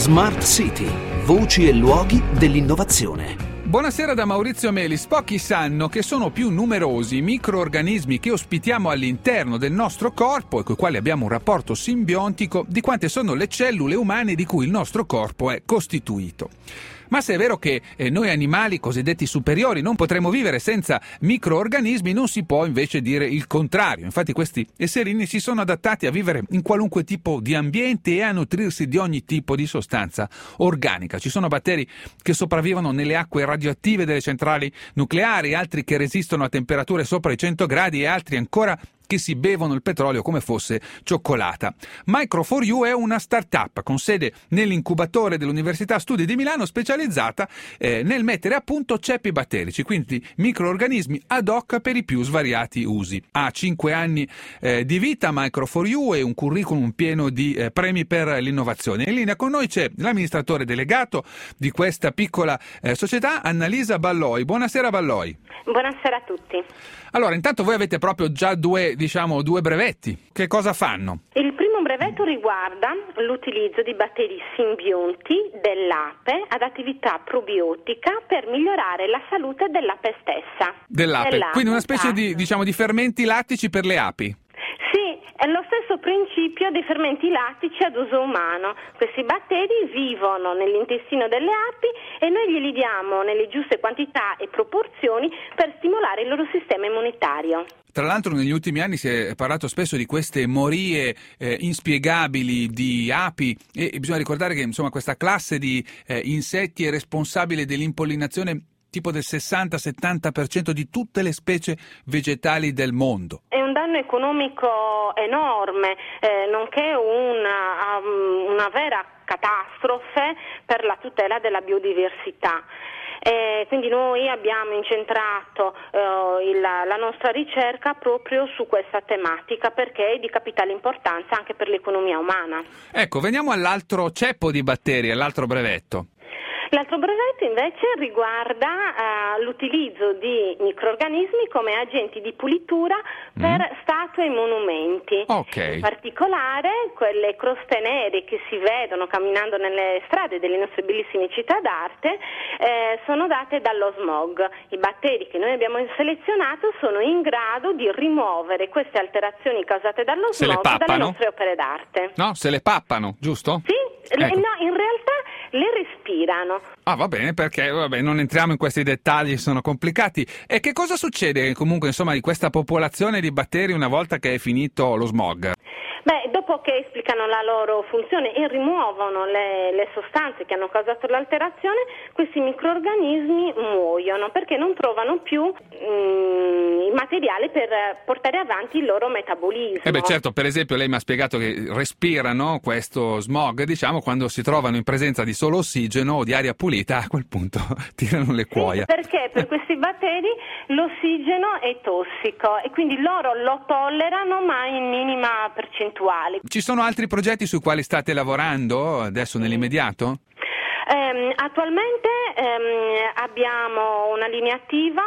Smart City, voci e luoghi dell'innovazione. Buonasera da Maurizio Melis. Pochi sanno che sono più numerosi i microorganismi che ospitiamo all'interno del nostro corpo e con i quali abbiamo un rapporto simbiontico di quante sono le cellule umane di cui il nostro corpo è costituito. Ma se è vero che noi animali cosiddetti superiori non potremmo vivere senza microorganismi, non si può invece dire il contrario. Infatti questi esserini si sono adattati a vivere in qualunque tipo di ambiente e a nutrirsi di ogni tipo di sostanza organica. Ci sono batteri che sopravvivono nelle acque radioattive delle centrali nucleari, altri che resistono a temperature sopra i 100 gradi e altri ancora che si bevono il petrolio come fosse cioccolata. Micro4U è una start-up con sede nell'incubatore dell'Università Studi di Milano specializzata nel mettere a punto ceppi batterici, quindi microorganismi ad hoc per i più svariati usi. Ha 5 anni di vita Micro4U e un curriculum pieno di premi per l'innovazione. In linea con noi c'è l'amministratore delegato di questa piccola società, Annalisa Balloi. Buonasera Balloi. Buonasera a tutti. Allora, intanto voi avete proprio già due brevetti. Che cosa fanno? Il primo brevetto riguarda l'utilizzo di batteri simbionti dell'ape ad attività probiotica per migliorare la salute dell'ape stessa. Dell'ape, quindi una specie di fermenti lattici per le api. Sì, è lo stesso principio dei fermenti lattici ad uso umano. Questi batteri vivono nell'intestino delle api e noi glieli diamo nelle giuste quantità e proporzioni per stimolare il loro sistema immunitario. Tra l'altro negli ultimi anni si è parlato spesso di queste morie inspiegabili di api e bisogna ricordare che questa classe di insetti è responsabile dell'impollinazione tipo del 60-70% di tutte le specie vegetali del mondo. È un danno economico enorme, nonché una vera catastrofe per la tutela della biodiversità. Quindi noi abbiamo incentrato la nostra ricerca proprio su questa tematica perché è di capitale importanza anche per l'economia umana. Ecco, veniamo all'altro ceppo di batteri, all'altro brevetto. L'altro brevetto invece riguarda l'utilizzo di microrganismi come agenti di pulitura per statue e monumenti. Okay. In particolare quelle croste nere che si vedono camminando nelle strade delle nostre bellissime città d'arte sono date dallo smog. I batteri che noi abbiamo selezionato sono in grado di rimuovere queste alterazioni causate dallo smog dalle nostre opere d'arte. No, se le pappano, giusto? Sì, ecco. No, in realtà le respirano. Ah, va bene, perché non entriamo in questi dettagli, sono complicati. E che cosa succede comunque di questa popolazione di batteri una volta che è finito lo smog? Dopo che esplicano la loro funzione e rimuovono le sostanze che hanno causato l'alterazione, questi microrganismi muoiono perché non trovano più il materiale per portare avanti il loro metabolismo. Certo, per esempio lei mi ha spiegato che respirano questo smog, quando si trovano in presenza di solo ossigeno o di aria pulita, a quel punto tirano le cuoia. Sì, perché per questi batteri l'ossigeno è tossico e quindi loro lo tollerano ma in minima percentuale. Ci sono altri progetti sui quali state lavorando adesso nell'immediato? Attualmente abbiamo una linea attiva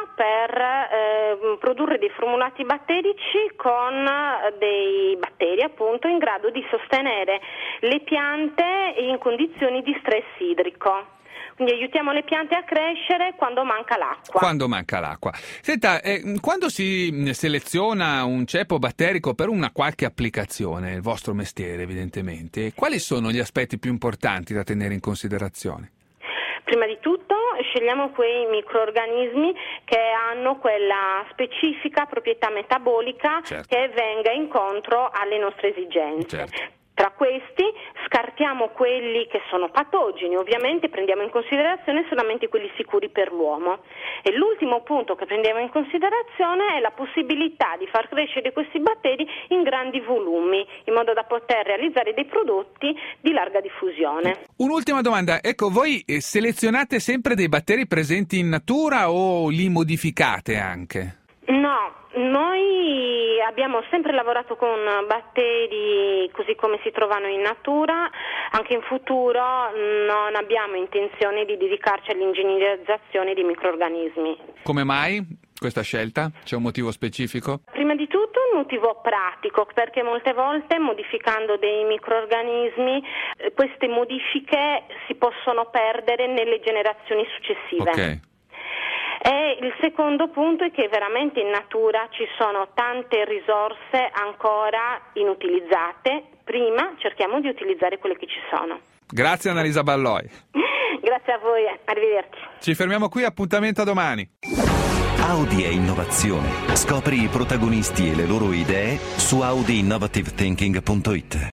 per produrre dei formulati batterici con dei batteri appunto in grado di sostenere le piante in condizioni di stress idrico. Quindi aiutiamo le piante a crescere quando manca l'acqua. Senta, quando si seleziona un ceppo batterico per una qualche applicazione, il vostro mestiere evidentemente, quali sono gli aspetti più importanti da tenere in considerazione? Prima di tutto scegliamo quei microrganismi che hanno quella specifica proprietà metabolica che venga incontro alle nostre esigenze. Certo. Tra questi scartiamo quelli che sono patogeni, ovviamente prendiamo in considerazione solamente quelli sicuri per l'uomo. E l'ultimo punto che prendiamo in considerazione è la possibilità di far crescere questi batteri in grandi volumi, in modo da poter realizzare dei prodotti di larga diffusione. Un'ultima domanda, voi selezionate sempre dei batteri presenti in natura o li modificate anche? No, noi abbiamo sempre lavorato con batteri così come si trovano in natura, anche in futuro non abbiamo intenzione di dedicarci all'ingegnerizzazione di microrganismi. Come mai? questa scelta? C'è un motivo specifico? Prima di tutto un motivo pratico, perché molte volte modificando dei microrganismi queste modifiche si possono perdere nelle generazioni successive. Ok. E il secondo punto è che veramente in natura ci sono tante risorse ancora inutilizzate. Prima cerchiamo di utilizzare quelle che ci sono. Grazie Annalisa Balloi. Grazie a voi, arrivederci. Ci fermiamo qui, appuntamento a domani. Audi e innovazione. Scopri i protagonisti e le loro idee su audiinnovativethinking.it.